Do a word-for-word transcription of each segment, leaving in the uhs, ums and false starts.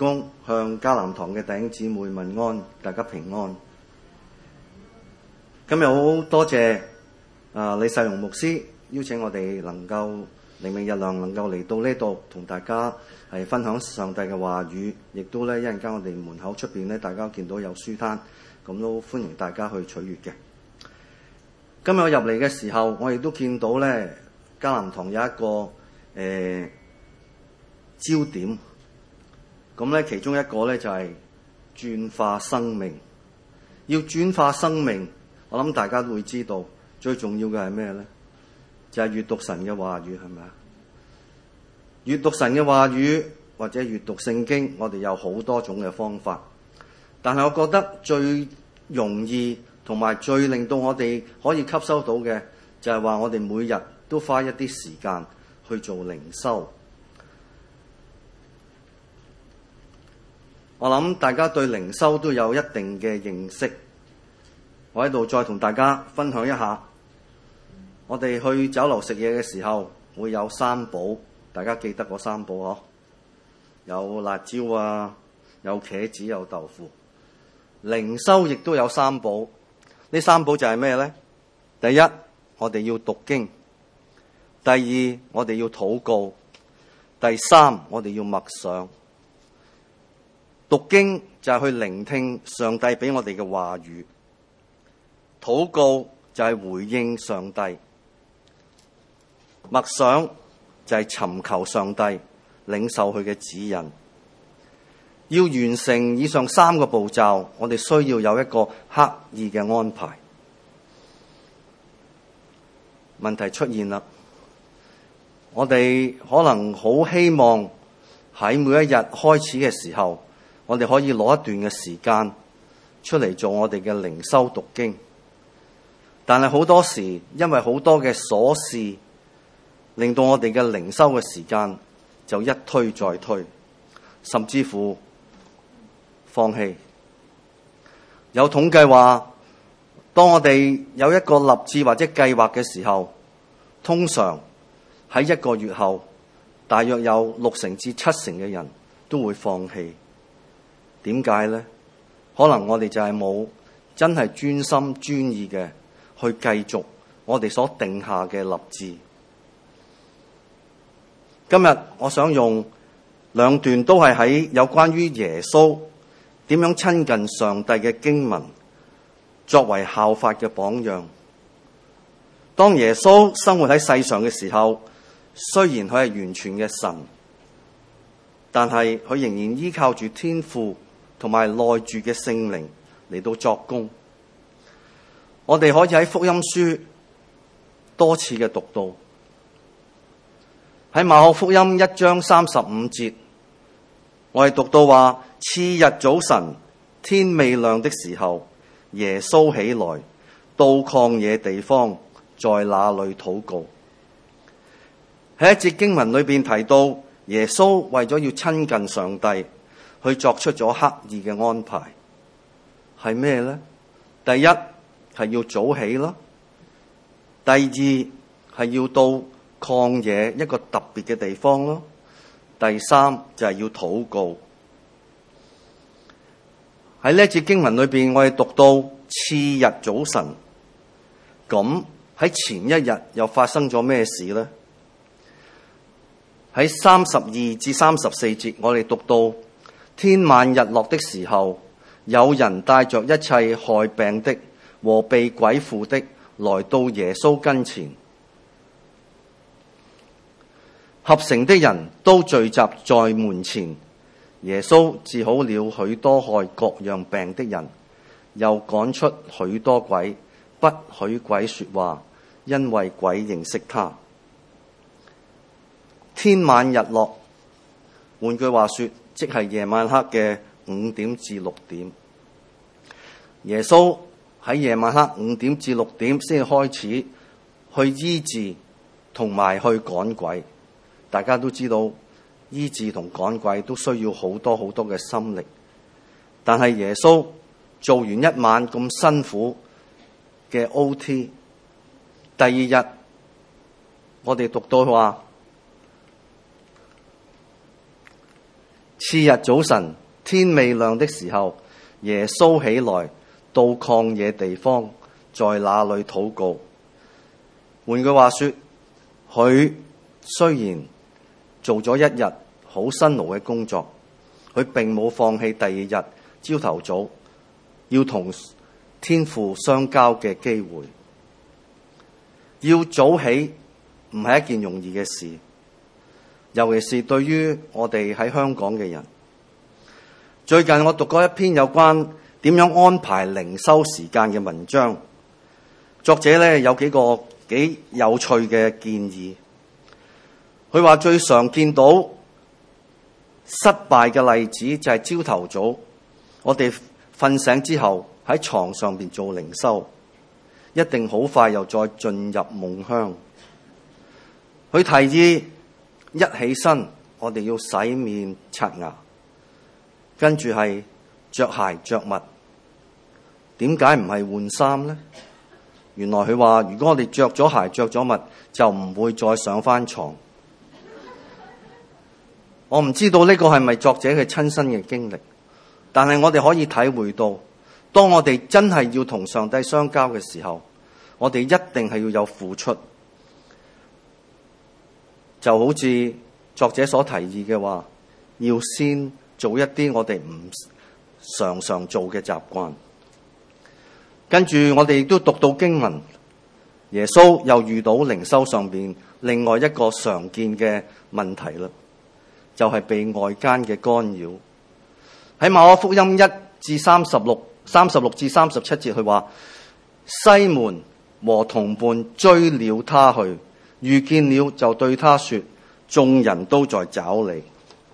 工向迦南堂嘅弟兄姊妹問安，大家平安。今日好多謝啊李世榮牧師邀請我哋能夠靈命日亮能夠嚟到呢度同大家係分享上帝嘅話語，亦都咧一陣間我哋門口出邊咧，大家見到有書攤，咁都歡迎大家去取閱嘅。今日我入嚟嘅時候，我亦都見到咧迦南堂有一個誒、呃、焦點，咁咧其中一個咧就係、是、轉化生命。要轉化生命，我諗大家都會知道，最重要嘅係咩咧？就係閱讀神嘅話語，係咪啊？閱讀神嘅話語或者閱讀聖經，我哋有好多種嘅方法，但係我覺得最容易同埋最令到我哋可以吸收到嘅，就係話我哋每日都花一啲時間去做靈修。我諗大家對靈修都有一定嘅認識，我喺度再同大家分享一下。我哋去酒樓食嘢嘅時候會有三寶，大家記得嗰三寶嗬？有辣椒啊，有茄子，有豆腐。靈修亦都有三寶，呢三寶就係咩呢？第一，我哋要讀經；第二，我哋要禱告；第三，我哋要默想。讀經就係去聆聽上帝俾我哋嘅話語，禱告就係回應上帝。默想就係尋求上帝，領受佢嘅指引。要完成以上三個步驟，我哋需要有一個刻意嘅安排。問題出現啦，我哋可能好希望喺每一日開始嘅時候，我哋可以攞一段嘅時間出嚟做我哋嘅靈修讀經，但係好多時因為好多嘅瑣事，令到我哋嘅靈修嘅時間就一推再推，甚至乎放棄。有統計話，當我哋有一個立志或者計劃嘅時候，通常喺一個月後，大約有六成至七成嘅人都會放棄。點解呢？可能我哋就係冇真係專心專意嘅去繼續我哋所定下嘅立志。今日我想用兩段都係喺有關於耶穌點樣親近上帝嘅經文，作為效法嘅榜樣。當耶穌生活喺世上嘅時候，雖然佢係完全嘅神，但係佢仍然依靠住天父同埋內住嘅聖靈嚟到作工。我哋可以喺福音書多次嘅讀到。喺馬可福音一章三十五節，我哋讀到話：次日早晨，天未亮的時候，耶穌起來，到曠野地方，在那裏禱告。喺一節經文裏邊提到，耶穌為咗要親近上帝，佢作出咗刻意嘅安排。係咩呢？第一係要早起啦，第二係要到曠野一個特別嘅地方咯，第三就係要禱告。喺呢一節經文裏邊，我哋讀到次日早晨，咁喺前一日又發生咗咩事呢？喺三十二至三十四節，我哋讀到天晚日落的時候，有人帶着一切害病的和被鬼附的來到耶穌跟前。合城的人都聚集在門前，耶穌治好了許多害各樣病的人，又趕出許多鬼，不許鬼說話，因為鬼認識他。天晚日落，換句話說，即係夜晚黑嘅五點至六點。耶穌喺夜晚黑五點至六點先開始去醫治同埋去趕鬼。大家都知道醫治同趕鬼都需要好多好多嘅心力，但係耶穌做完一晚咁辛苦嘅 O T， 第二日我哋讀到話， 次日早晨，天未亮的時候，耶穌起來到曠野地方，在那裏禱告。換句話說，佢雖然做咗一日好辛勞嘅工作，佢並冇放棄第二日朝頭早要同天父相交嘅機會。要早起唔係一件容易嘅事，尤其是對於我哋喺香港嘅人。最近我讀過一篇有關點樣安排靈修時間嘅文章，作者呢有幾個幾有趣嘅建議。佢話最常見到失敗嘅例子就係朝頭早我哋瞓醒之後喺床上邊做靈修，一定好快又再進入夢鄉。佢提議一起身我哋要洗面刷牙，跟住係着鞋着襪。點解唔係換衫呢？原來佢話如果我哋着咗鞋着咗襪，就唔會再上翻床。我唔知道呢個係咪作者嘅親身嘅經歷，但係我哋可以體會到，當我哋真係要同上帝相交嘅時候，我哋一定係要有付出。就好似作者所提議嘅話，要先做一啲我哋唔常常做嘅習慣。跟住我哋亦都讀到經文，耶穌又遇到靈修上邊另外一個常見嘅問題啦，就係被外間嘅干擾。喺馬可福音一至三十六、三十六至三十七節，佢話西門和同伴追了他去，遇見了就對他說：眾人都在找你。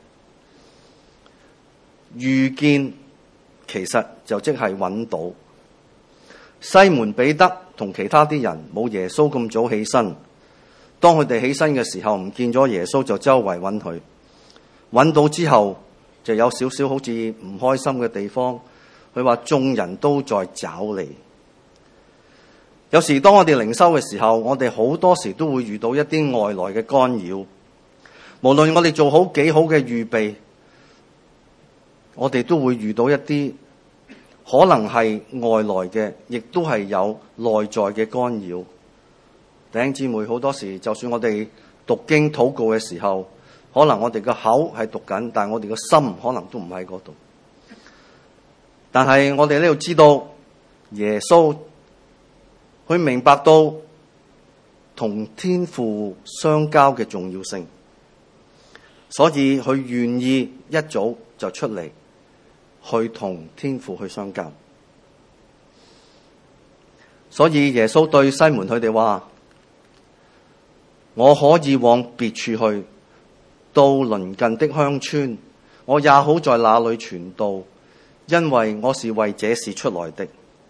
遇見其實就即係揾到。西門彼得同其他啲人冇耶穌咁早起身，當佢哋起身嘅時候唔見咗耶穌，就周圍揾佢。揾到之後就有少少好似唔開心嘅地方。佢話眾人都在找你。有時當我哋靈修嘅時候，我哋好多時都會遇到一啲外來嘅干擾。無論我哋做好幾好嘅預備，我哋都會遇到一啲可能係外來嘅，亦都係有內在嘅干擾。弟兄姊妹，好多時就算我哋讀經禱告嘅時候，可能我哋個口係讀緊，但係我哋個心可能都唔喺嗰度。但係我哋呢度知道，耶穌佢明白到同天父相交嘅重要性，所以佢願意一早就出嚟去同天父去相交。所以耶穌對西門佢哋話：我可以往別處去，到鄰近的鄉村，我也好在那裏傳道，因為我是為這事出來的。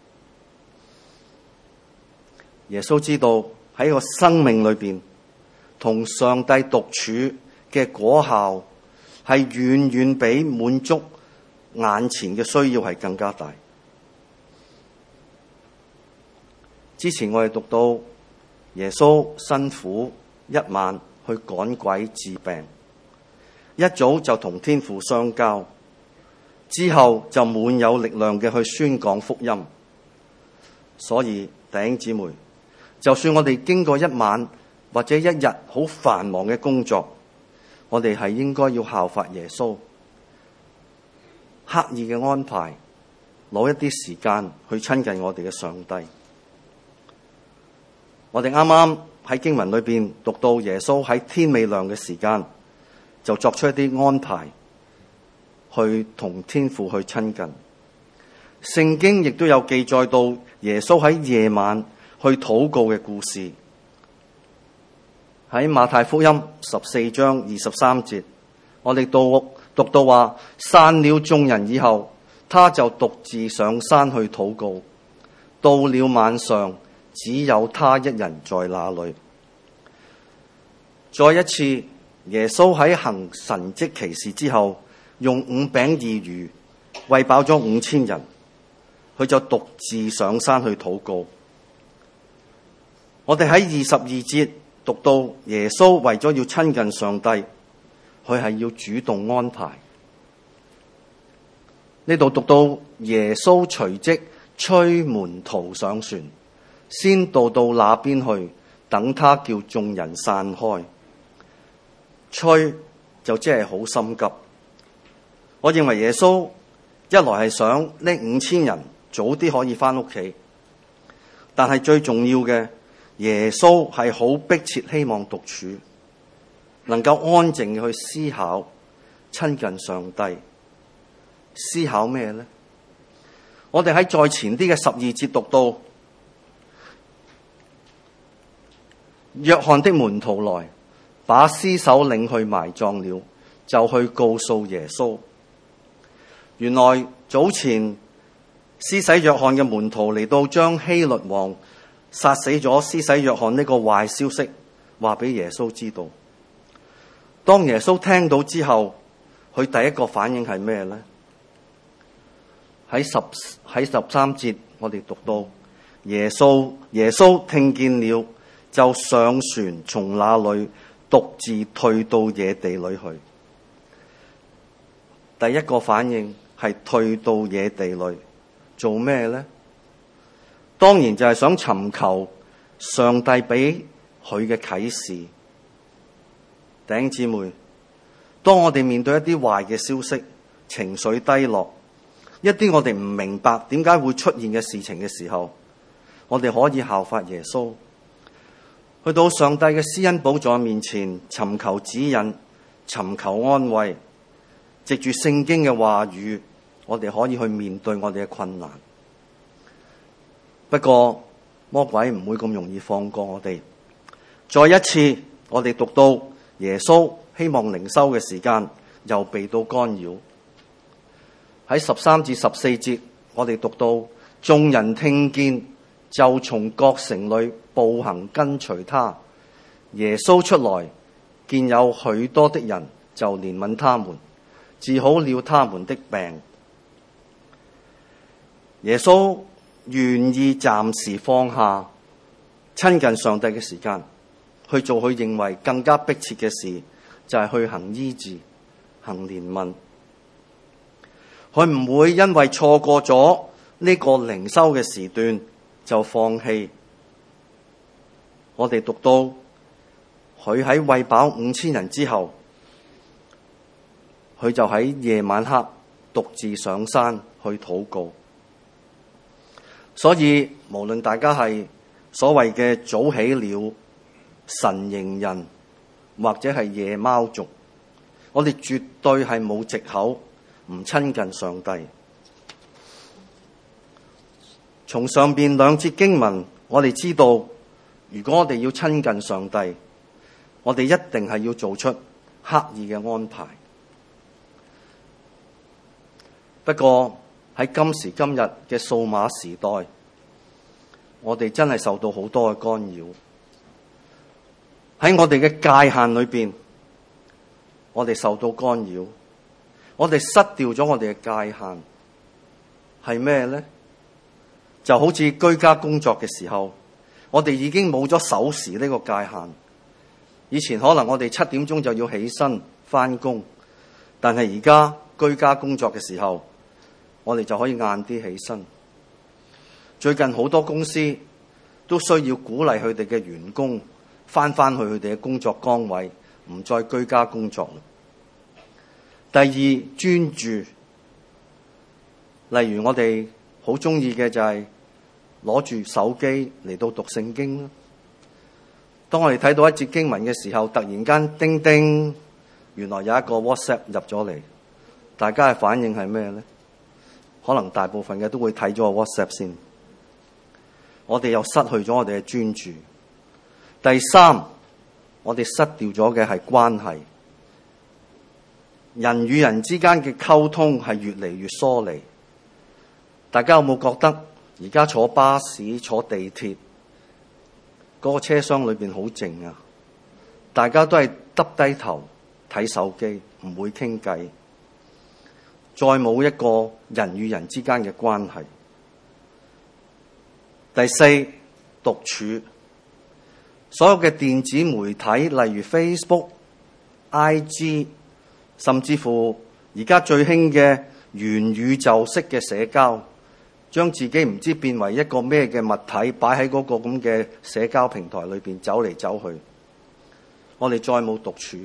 耶穌知道喺個生命裏邊，同上帝獨處嘅果效係遠遠比滿足眼前嘅需要係更加大。之前我哋讀到耶穌辛苦一晚去趕鬼治病，一早就同天父相交，之後就滿有力量嘅去宣講福音。所以弟兄姊妹，就算我哋經過一晚或者一日好繁忙嘅工作，我哋係應該要效法耶穌，刻意嘅安排，攞一啲時間去親近我哋嘅上帝。我哋啱啱喺經文裏邊讀到耶穌喺天未亮嘅時間就作出一啲安排，去同天父去親近。聖經亦都有記載到耶穌喺夜晚去禱告嘅故事。喺馬太福音十四章二十三節，我哋讀讀到話，散了眾人以後，他就獨自上山去禱告。到了晚上，只有他一人在那裏。再一次，耶穌喺行神蹟奇事之後，用五餅二魚餵飽咗五千人，佢就獨自上山去禱告。我哋喺二十二節讀到耶穌為咗要親近上帝，佢係要主動安排， 呢度讀到耶穌隨即催門徒上船，先渡到那邊去，等他叫眾人散開。催就即係好心急。我認為耶穌一來係想呢五千人早啲可以返屋企，但係最重要嘅，耶穌係好迫切希望獨處，能夠安靜去思考，親近上帝。思考咩呢？我哋喺再前啲嘅十二節讀到，約翰的門徒來，把屍首領去埋葬了，就去告訴耶穌。原來早前施洗約翰嘅門徒嚟到，將希律王殺死咗施洗約翰呢個壞消息話俾耶穌知道。當耶穌聽到之後，佢第一個反應係咩呢？喺十喺十三節，我哋讀到耶穌耶穌聽見了，就上船，從那裏獨自退到野地裏去。第一個反應係退到野地裏做咩呢？當然就係想尋求上帝俾佢嘅啟示。弟兄姊妹，當我哋面對一啲壞嘅消息，情緒低落，一啲我哋唔明白點解會出現嘅事情嘅時候，我哋可以效法耶穌，去到上帝嘅施恩寶座面前，尋求指引，尋求安慰，藉住聖經嘅話語，我哋可以去面對我哋嘅困難。不過魔鬼唔會咁容易放過我哋。再一次，我哋讀到耶穌希望靈修嘅時間又被到干擾。喺十三至十四節，我哋讀到眾人聽見，就從各城裏步行跟隨他。耶穌出來，見有許多的人，就憐憫他們，治好了他們的病。耶穌願意暫時放下親近上帝嘅時間，去做佢認為更加迫切嘅事，就係去行醫治、行憐憫。佢唔會因為錯過咗呢個靈修嘅時段就放棄。我哋讀到佢喺餵飽五千人之後，佢就喺夜晚黑獨自上山去禱告。所以無論大家係所謂嘅早起了、晨型人，或者係夜貓族，我哋絕對係冇藉口唔親近上帝。從上邊兩節經文，我哋知道，如果我哋要親近上帝，我哋一定係要做出刻意嘅安排。不過喺今時今日嘅數碼時代，我哋真係受到好多嘅干擾。喺我哋嘅界限裏邊，我哋受到干擾。我哋失掉咗我哋嘅界限，係咩呢？就好似居家工作嘅時候，我哋已經冇咗守時呢個界限。以前可能我哋七點鐘就要起身返工，但係而家居家工作嘅時候，我哋就可以晏啲起身。最近好多公司都需要鼓勵佢哋嘅員工返返去佢哋嘅工作崗位，唔再居家工作。第二，專注。例如我哋好鍾意嘅就係攞住手機嚟到讀聖經啦。當我哋睇到一節經文嘅時候，突然間叮叮，原來有一個 WhatsApp 入咗嚟，大家嘅反應係咩呢？可能大部分嘅都會睇咗個 WhatsApp 先。我哋又失去咗我哋嘅專注。第三，我哋失掉咗嘅係關係。人與人之間嘅溝通係越嚟越疏離。大家有冇覺得而家坐巴士、坐地鐵嗰個車廂裏邊好靜啊？大家都係耷低頭睇手機，唔會傾偈，再冇一個人與人之間嘅關係。第四，獨處。所有嘅電子媒體，例如 Facebook、I G， 甚至乎而家最興嘅元宇宙式嘅社交，將自己唔知變為一個咩嘅物體，擺喺嗰個咁嘅社交平台裏邊走嚟走去。我哋再冇獨處，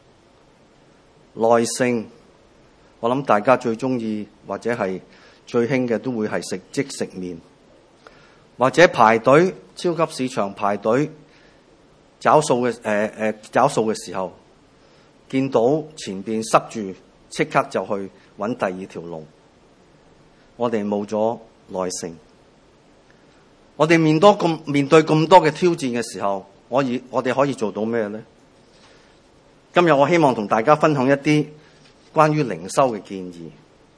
耐性。我諗大家最中意或者係最興嘅都會係食即食麵，或者排隊超級市場排隊找數嘅誒誒找數嘅時候，見到前邊塞住，即刻就去揾第二條路。我哋冇咗耐性。我哋面多咁面對咁多嘅挑戰嘅時候，我以我哋可以做到咩呢？今日我希望同大家分享一啲關於靈修嘅建議。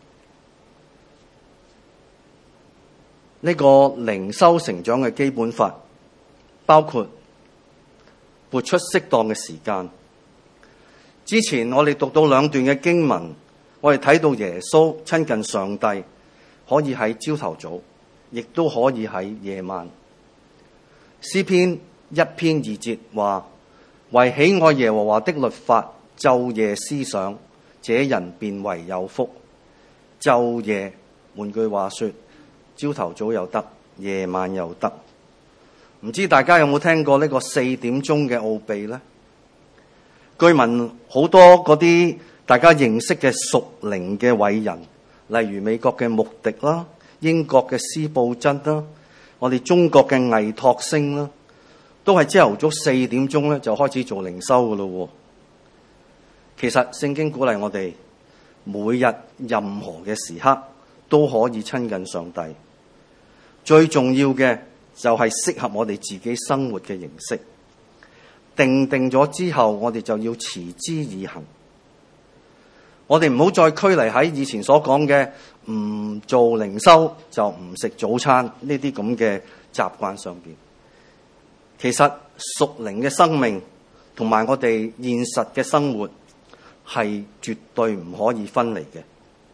呢個靈修成長嘅基本法包括撥出適當嘅時間。之前我哋讀到兩段嘅經文，我哋睇到耶穌親近上帝，可以喺朝頭早，亦都可以喺夜晚。詩篇一篇二節話：為喜愛耶和華的律法，晝夜思想，這人便為有福。晝夜，換句話說，朝頭早又得，夜晚又得。唔知大家有冇聽過呢個四點鐘嘅奧秘呢？據聞好多嗰啲大家認識嘅屬靈嘅偉人，例如美國嘅穆迪啦、英國嘅司布真啦、我哋中國嘅倪柝聲啦，都係朝頭早四點鐘咧就開始做靈修噶咯。其實聖經鼓勵我哋每日任何嘅時刻都可以親近上帝。最重要嘅就係適合我哋自己生活嘅形式。定定咗之後，我哋就要持之以恆。我哋唔好再拘泥喺以前所講嘅唔做靈修就唔食早餐呢啲咁嘅習慣上邊。其實屬靈嘅生命同埋我哋現實嘅生活係絕對唔可以分離嘅。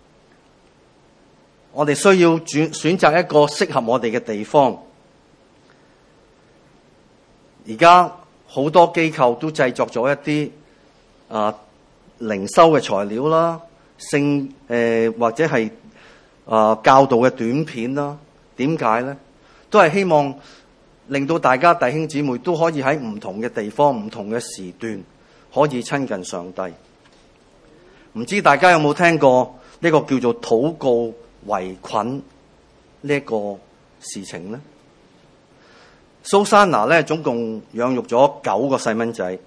我哋需要選選擇一個適合我哋嘅地方。而家好多機構都製作咗一啲啊靈修嘅材料啦，聖誒、呃、或者係啊、呃、教導嘅短片啦。點解咧？都係希望令到大家弟兄姊妹都可以喺唔同嘅地方、唔同嘅時段可以親近上帝。唔知大家有冇聽過呢個叫做禱告圍困呢一個事情咧？蘇珊娜咧總共養育咗九個細蚊仔，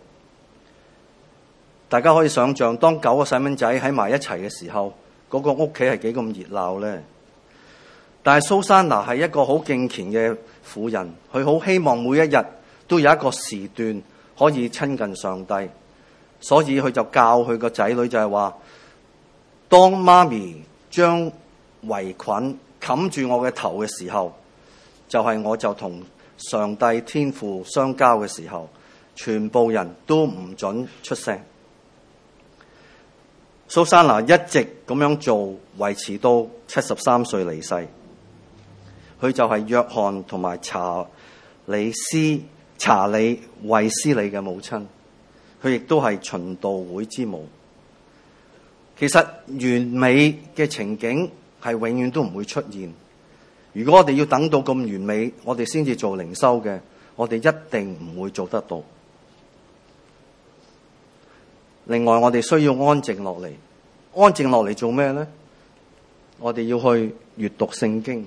大家可以想象，當九個細蚊仔喺埋一齊嘅時候，嗰個屋企係幾咁熱鬧咧。但係蘇珊娜係一個好敬虔嘅婦人，佢好希望每一日都有一個時段可以親近上帝，所以佢就教佢個仔女就係話：當媽咪將圍裙冚住我嘅頭嘅時候，就係、是、我就同上帝天父相交嘅時候，全部人都唔准出聲。蘇珊娜一直咁樣做，維持到七十三歲離世。佢就係約翰同埋查理斯查理衛斯理嘅母親，佢亦都係循道會之母。其實完美嘅情景係永遠都唔會出現。如果我哋要等到咁完美，我哋先至做靈修嘅，我哋一定唔會做得到。另外，我哋需要安靜落嚟。安靜落嚟做咩呢？我哋要去閱讀聖經。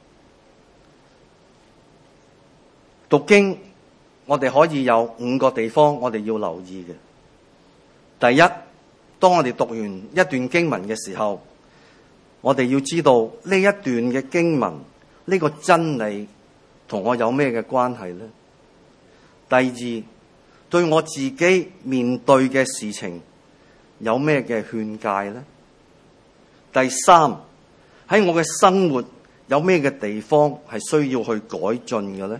讀經，我哋可以有五個地方我哋要留意嘅。第一，當我哋讀完一段經文嘅時候，我哋要知道呢一段嘅經文，呢個真理同我有咩嘅關係呢？第二，對我自己面對嘅事情有咩嘅勸誡呢？第三，喺我嘅生活有咩嘅地方係需要去改進嘅呢？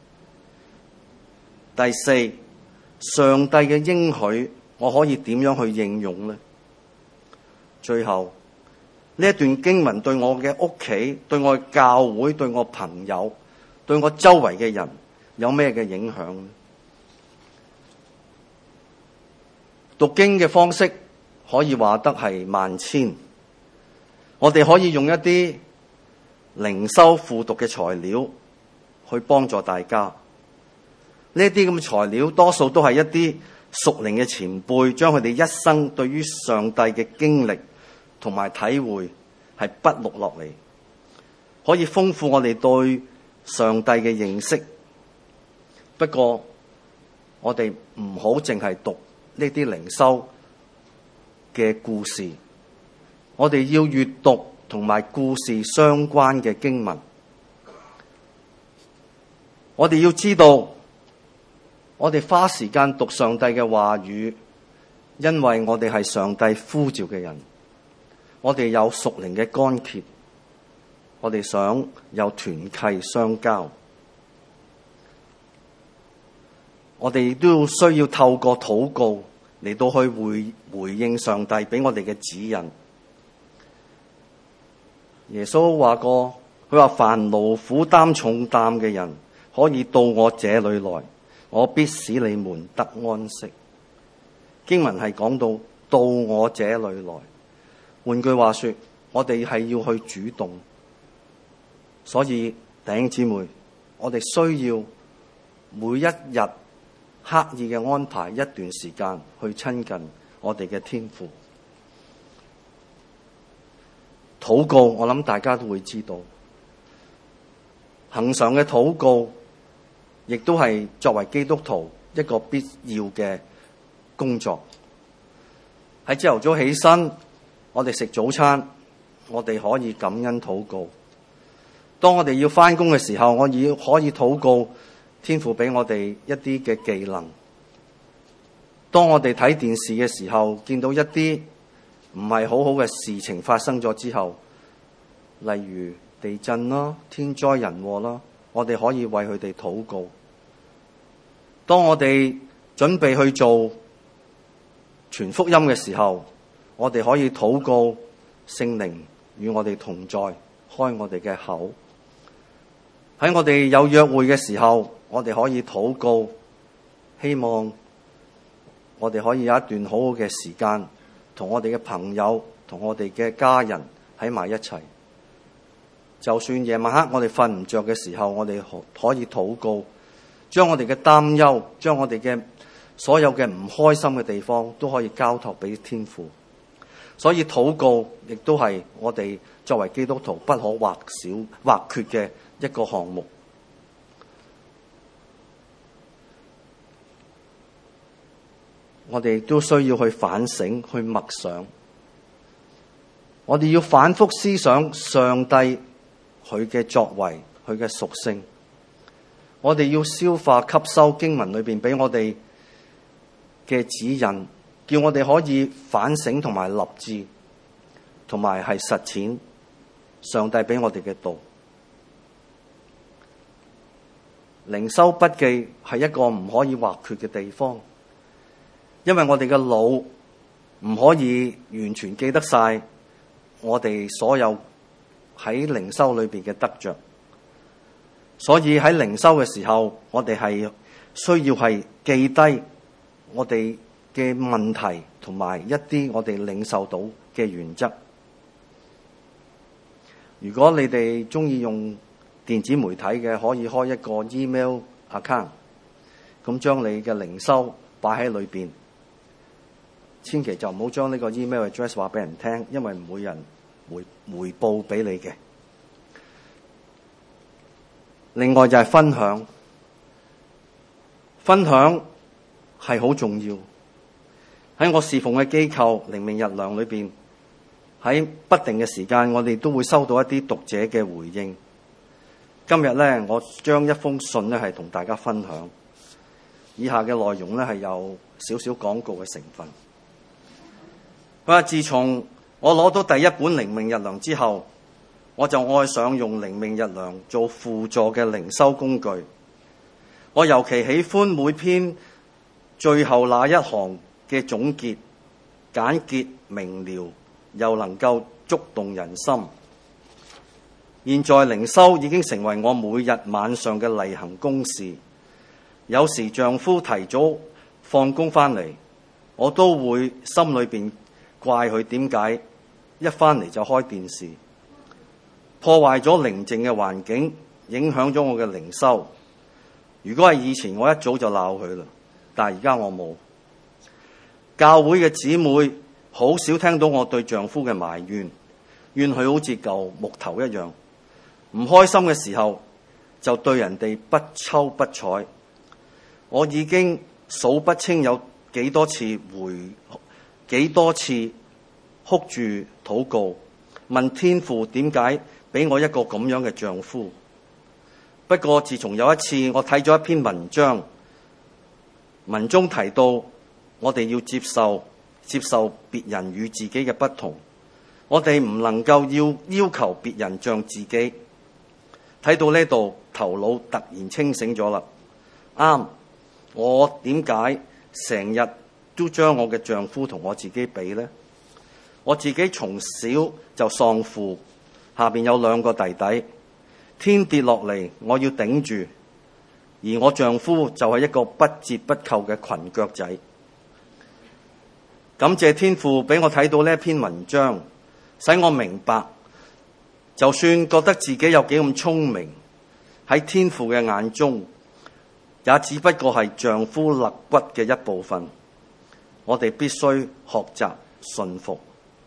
第四，上帝嘅應許我可以點樣去應用呢？最後，呢一段經文對我嘅屋企、對我嘅教會、對我朋友、對我周圍嘅人有咩嘅影響呢？讀經嘅方式可以話得係萬千。 我哋可以用一啲靈修輔讀嘅材料去幫助大家。呢啲咁嘅材料多數都係一啲屬靈嘅前輩將佢哋一生對於上帝嘅經歷同埋體會係筆錄落嚟，可以豐富我哋對上帝嘅認識。不過我哋唔好淨係讀呢啲靈修嘅故事，我哋要閱讀同埋故事相關嘅經文。我哋要知道，我哋花時間讀上帝嘅話語，因為我哋係上帝呼召嘅人，我哋有屬靈嘅乾竭，我哋想有團契相交，我哋都要需要透過禱告嚟到去回回應上帝俾我哋嘅指引。耶穌話過，佢話凡勞苦擔重擔嘅人，可以到我這裏來，我必使你們得安息。經文係講到到我這裏來，換句話說，我哋係要去主動。所以弟兄姊妹，我哋需要每一日刻意嘅安排一段時間去親近我哋嘅天父。禱告，我諗大家都會知道，恆常嘅禱告亦都係作為基督徒一個必要嘅工作。喺朝頭早起身，我哋食早餐，我哋可以感恩禱告。當我哋要返工嘅時候，我要可以禱告天父俾我哋一啲嘅技能。當我哋睇電視嘅時候，見到一啲唔係好好嘅事情發生咗之後，例如地震啦、天災人禍啦，我哋可以為佢哋禱告。當我哋準備去做傳福音嘅時候，我哋可以禱告聖靈與我哋同在，開我哋嘅口。喺我哋有約會嘅時候，我哋可以禱告，希望我哋可以有一段好好嘅時間，同我哋嘅朋友、同我哋嘅家人喺埋一齊。就算夜晚黑我哋瞓唔着嘅時候，我哋可以禱告，將我哋嘅擔憂，將我哋嘅所有嘅唔開心嘅地方都可以交託俾天父。所以禱告亦都係我哋作為基督徒不可或少或缺嘅一個項目。我哋都需要去反省、去默想。我哋要反覆思想上帝佢嘅作為、佢嘅屬性。我哋要消化吸收經文裏邊俾我哋嘅指引，叫我哋可以反省同埋立志，同埋係實踐上帝俾我哋嘅道。靈修筆記係一個唔可以或缺嘅地方，因為我哋嘅腦唔可以完全記得晒我哋所有喺靈修裏邊嘅得着，所以喺靈修嘅時候，我哋係需要係記低我哋嘅問題同埋一啲我哋領受到嘅原則。如果你哋中意用電子媒體嘅，可以開一個 email account， 咁將你嘅靈修擺喺裏邊。千祈就唔好將呢個 email address 話俾人聽，因為唔會有人回回報俾你嘅。另外就係分享，分享係好重要。喺我侍奉嘅機構靈命日糧裏邊，喺不定嘅時間，我哋都會收到一啲讀者嘅回應。今日咧，我將一封信咧係同大家分享。以下嘅內容咧係有少少廣告嘅成分。佢話：自從我攞到第一本靈命日糧之後，我就愛上用靈命日糧做輔助嘅靈修工具。我尤其喜歡每篇最後那一行嘅總結，簡潔明瞭，又能夠觸動人心。現在靈修已經成為我每日晚上嘅例行公事。有時丈夫提早放工返嚟，我都會心裏邊怪佢點解一返嚟就開電視，破壞咗寧靜嘅環境，影響咗我嘅靈修。如果係以前，我一早就鬧佢啦，但係而家我冇。教會嘅姊妹好少聽到我對丈夫嘅埋怨，怨佢好似嚿木頭一樣。唔開心嘅時候就對人哋不瞅不睬。我已經數不清有幾多次回幾多次哭住禱告，問天父點解俾我一個咁樣嘅丈夫。不過自從有一次我睇咗一篇文章，文中提到我哋要接受接受別人與自己嘅不同，我哋唔能夠要要求別人像自己。睇到呢度，頭腦突然清醒咗啦。啱，我點解成日都將我嘅丈夫同我自己比呢？我自己從小就喪父，下邊有兩個弟弟，天跌落嚟我要頂住，而我丈夫就係一個不折不扣嘅裙腳仔。感謝天父俾我睇到呢篇文章，使我明白，就算覺得自己有幾咁聰明，喺天父嘅眼中，也只不過係丈夫肋骨嘅一部分。我哋必須學習順服。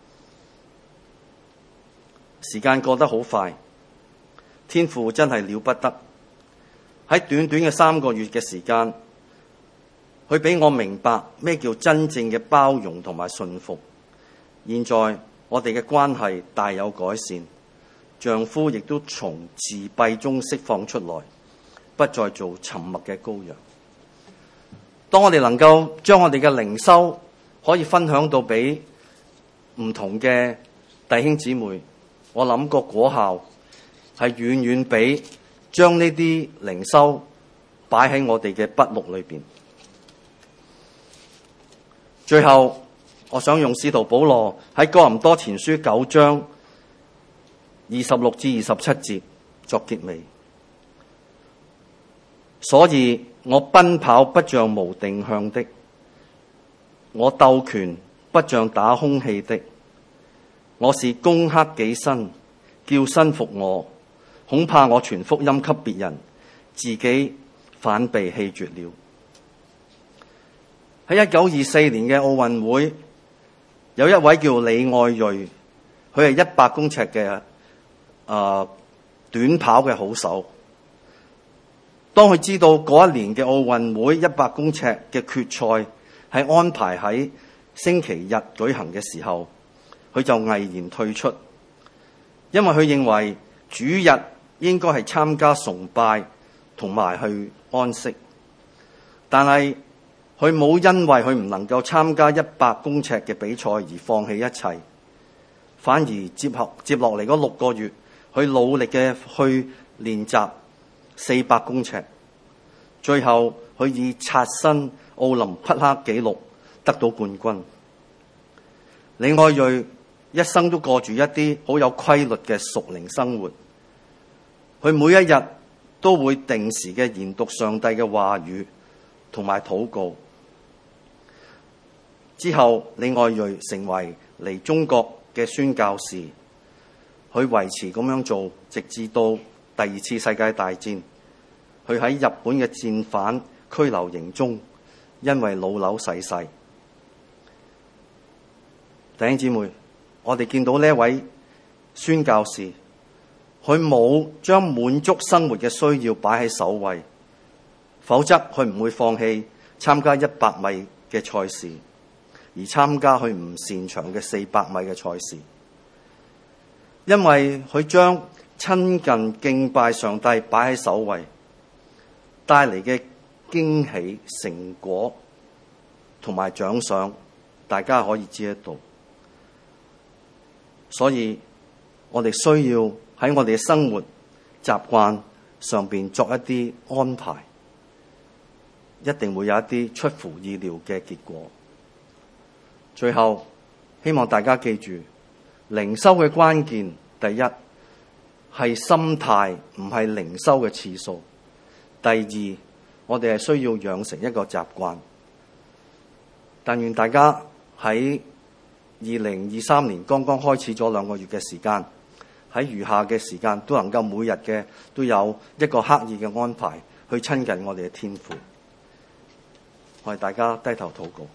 時間過得好快，天父真係了不得。喺短短嘅三個月嘅時間，佢俾我明白咩叫真正嘅包容同埋順服。現在我哋嘅關係大有改善，丈夫亦都從自閉中釋放出來，不再做沉默嘅羔羊。當我哋能夠將我哋嘅靈修可以分享到俾唔同嘅弟兄姊妹，我諗個果效係遠遠比將呢啲靈修擺喺我哋嘅筆錄裏邊。最後，我想用使徒保羅喺哥林多前書九章二十六至二十七節作結尾。所以我奔跑不像無定向的，我鬥拳不像打空氣的，我是攻克己身，叫身服我。恐怕我傳福音給別人，自己反被棄絕了。喺一九二四年嘅奧運會，有一位叫李愛銳，佢係一百公尺嘅誒、呃、短跑嘅好手。當佢知道嗰一年嘅奧運會一百公尺嘅決賽係安排喺星期日舉行嘅時候，佢就毅然退出，因為佢認為主日應該係參加崇拜同埋去安息。但係佢冇因為佢唔能夠參加一百公尺嘅比賽而放棄一切，反而接合接落嚟嗰六個月，佢努力嘅去練習四百公尺，最後佢以刷新奧林匹克紀錄得到冠軍。李愛銳一生都過住一啲好有規律嘅屬靈生活，佢每一日都會定時嘅研讀上帝嘅話語同埋禱告。之後，李愛銳成為嚟中國嘅宣教士，佢維持咁樣做，直至到第二次世界大戰。佢喺日本嘅戰犯拘留營中，因為腦瘤逝世。弟兄姊妹，我哋見到呢位宣教士，佢冇將滿足生活嘅需要擺喺首位，否則佢唔會放棄參加一百米嘅賽事，而參加佢唔擅長嘅四百米嘅賽事，因為佢將親近敬拜上帝擺喺首位，帶嚟嘅驚喜、成果同埋獎賞，大家可以知得到。所以我哋需要喺我哋嘅生活習慣上邊作一啲安排，一定會有一啲出乎意料嘅結果。最後，希望大家記住，靈修嘅關鍵，第一係心態，唔係靈修嘅次數。第二，我哋係需要養成一個習慣。但願大家喺二零二三年剛剛開始咗兩個月嘅時間，喺餘下嘅時間都能夠每日嘅都有一個刻意嘅安排去親近我哋嘅天父。我哋大家低頭禱告。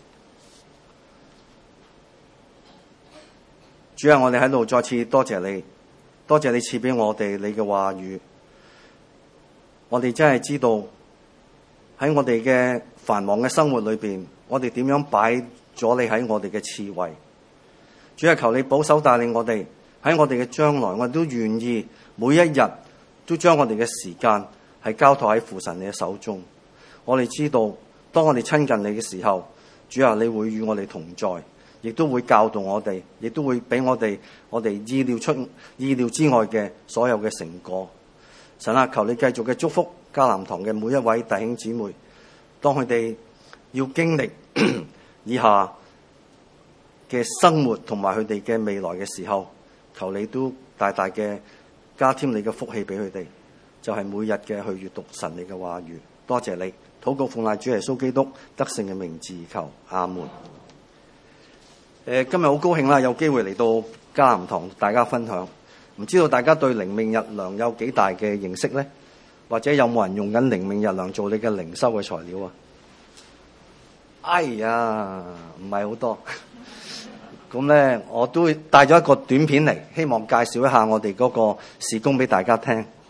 主啊，我哋喺度再次多謝你，多謝你賜俾我哋你嘅話語。我哋真係知道喺我哋嘅繁忙嘅生活裏邊，我哋點樣擺咗你喺我哋嘅次位。主啊，求你保守帶領我哋喺我哋嘅將來，我哋都願意每一日都將我哋嘅時間係交託喺父神你嘅手中。我哋知道當我哋親近你嘅時候，主啊，你會與我哋同在，亦都會教導我哋，亦都會俾我哋我哋意料出意料之外嘅所有嘅成果。神啊，求你繼續嘅祝福迦南堂嘅每一位弟兄姊妹，當佢哋要經歷以下嘅生活同埋佢哋嘅未來嘅時候，求你都大大嘅加添你嘅福氣俾佢哋，就係、是、每日嘅去閱讀神你嘅話語。多謝你，禱告奉賴主耶穌基督得勝嘅名字求，阿門。誒，今日好高興啦，有機會嚟到迦南堂大家分享。唔知道大家對靈命日糧有幾大嘅認識呢？或者有冇人用緊靈命日糧做你嘅靈修嘅材料啊？哎呀，唔係好多。咁咧，我都帶咗一個短片嚟，希望介紹一下我哋嗰個事工俾大家聽。